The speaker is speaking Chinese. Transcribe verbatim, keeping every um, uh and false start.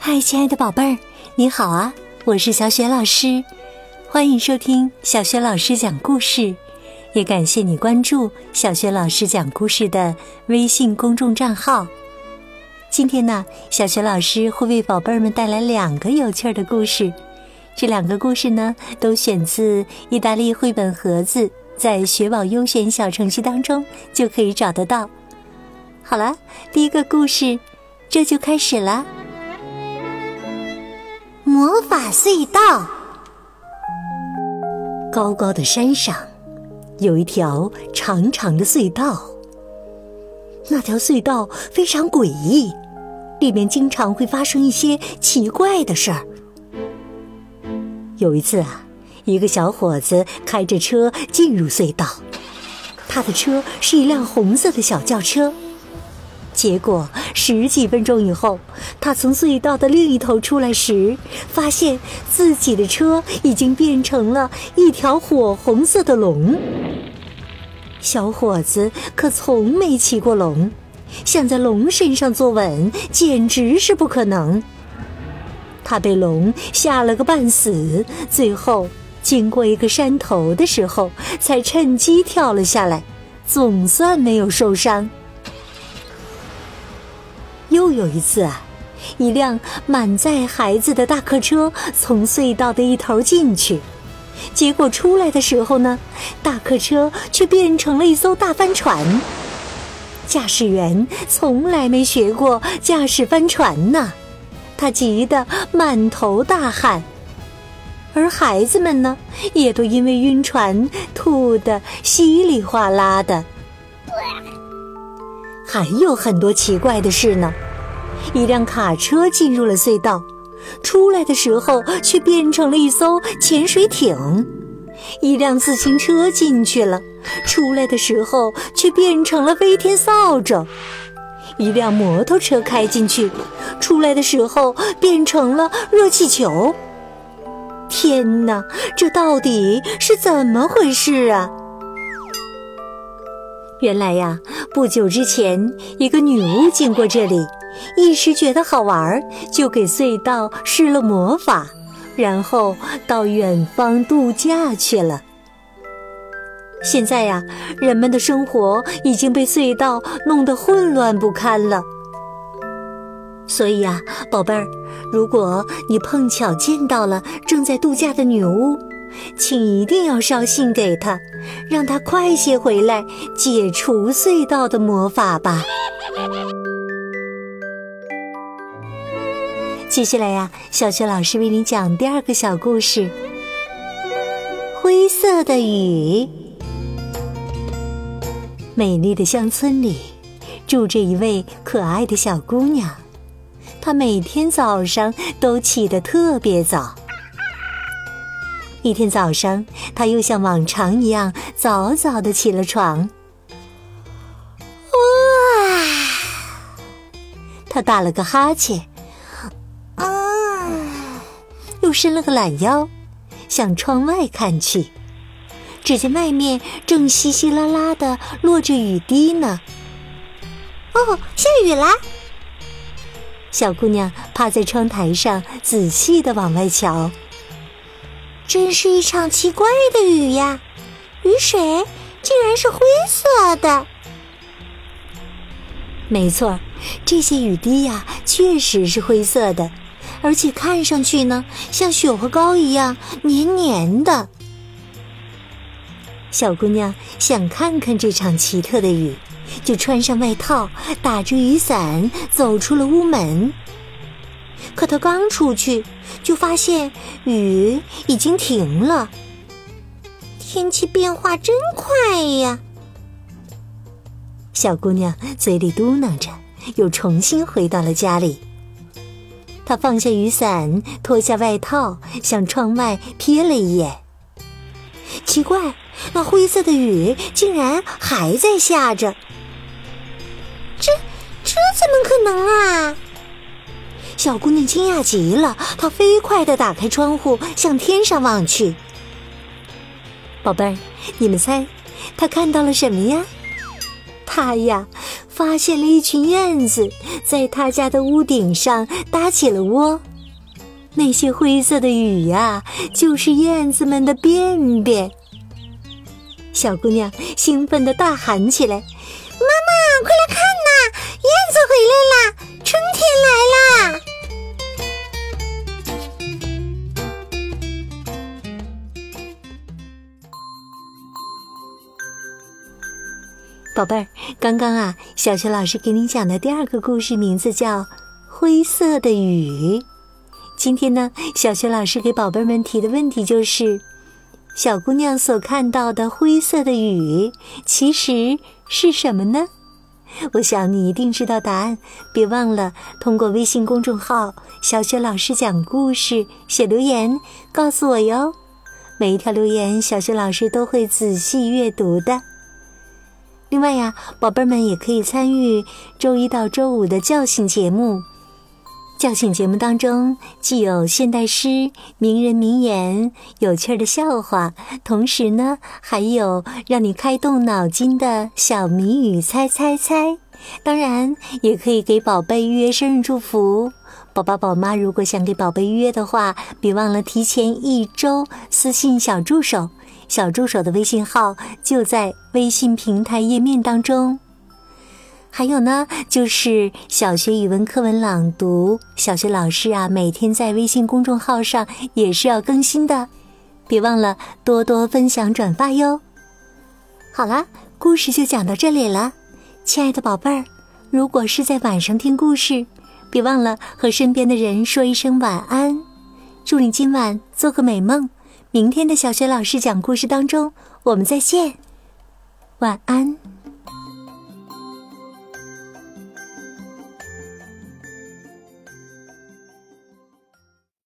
嗨，亲爱的宝贝儿，你好啊，我是小雪老师，欢迎收听小雪老师讲故事，也感谢你关注小雪老师讲故事的微信公众账号。今天呢，小雪老师会为宝贝儿们带来两个有趣的故事，这两个故事呢，都选自意大利绘本盒子，在学宝优选小程序当中就可以找得到。好了，第一个故事这就开始了。魔法隧道。高高的山上有一条长长的隧道，那条隧道非常诡异，里面经常会发生一些奇怪的事儿。有一次啊，一个小伙子开着车进入隧道，他的车是一辆红色的小轿车。结果十几分钟以后，他从隧道的另一头出来时，发现自己的车已经变成了一条火红色的龙。小伙子可从没骑过龙，想在龙身上坐稳简直是不可能。他被龙吓了个半死，最后经过一个山头的时候，才趁机跳了下来，总算没有受伤。又有一次啊，一辆满载孩子的大客车从隧道的一头进去，结果出来的时候呢，大客车却变成了一艘大帆船。驾驶员从来没学过驾驶帆船呢，他急得满头大汗。而孩子们呢，也都因为晕船吐得稀里哗啦的。还有很多奇怪的事呢，一辆卡车进入了隧道，出来的时候却变成了一艘潜水艇。一辆自行车进去了，出来的时候却变成了飞天扫帚。一辆摩托车开进去，出来的时候变成了热气球。天哪，这到底是怎么回事啊？原来呀，不久之前，一个女巫经过这里，一时觉得好玩，就给隧道施了魔法，然后到远方度假去了。现在呀，人们的生活已经被隧道弄得混乱不堪了。所以呀，宝贝儿，如果你碰巧见到了正在度假的女巫，请一定要捎信给她，让她快些回来解除隧道的魔法吧。接下来呀，小雪老师为你讲第二个小故事。灰色的雨。美丽的乡村里住着一位可爱的小姑娘，她每天早上都起得特别早。一天早上，她又像往常一样早早地起了床。哇！她打了个哈欠，嗯，又伸了个懒腰，向窗外看去，只见外面正稀稀拉拉地落着雨滴呢。哦，下雨啦！小姑娘趴在窗台上仔细地往外瞧。真是一场奇怪的雨呀，雨水竟然是灰色的。没错，这些雨滴呀，确实是灰色的，而且看上去呢，像雪花膏一样黏黏的。小姑娘想看看这场奇特的雨，就穿上外套，打着雨伞走出了屋门。可她刚出去，就发现雨已经停了。天气变化真快呀！小姑娘嘴里嘟囔着，又重新回到了家里。她放下雨伞，脱下外套，向窗外瞥了一眼。奇怪，那灰色的雨竟然还在下着。这这怎么可能啊？小姑娘惊讶极了，她飞快地打开窗户，向天上望去。宝贝儿，你们猜，她看到了什么呀？她呀， 发现了一群燕子在他家的屋顶上搭起了窝。那些灰色的羽呀，就是燕子们的便便。小姑娘兴奋地大喊起来：“妈妈，快来看呐，燕子回来啦，春天来啦！”宝贝儿，刚刚啊，小雪老师给你讲的第二个故事名字叫《灰色的雨》。今天呢，小雪老师给宝贝们提的问题就是，小姑娘所看到的灰色的雨其实是什么呢？我想你一定知道答案，别忘了通过微信公众号小雪老师讲故事写留言告诉我哟。每一条留言小雪老师都会仔细阅读的。另外呀，宝贝们也可以参与周一到周五的叫醒节目。叫醒节目当中既有现代诗、名人名言、有趣的笑话，同时呢还有让你开动脑筋的小谜语猜猜猜。当然也可以给宝贝预约生日祝福。宝宝宝妈如果想给宝贝预约的话，别忘了提前一周私信小助手，小助手的微信号就在微信平台页面当中。还有呢，就是小学语文课文朗读，小学老师啊，每天在微信公众号上也是要更新的，别忘了多多分享转发哟。好啦，故事就讲到这里了。亲爱的宝贝儿，如果是在晚上听故事，别忘了和身边的人说一声晚安。祝你今晚做个美梦，明天的小学老师讲故事当中我们再见，晚安。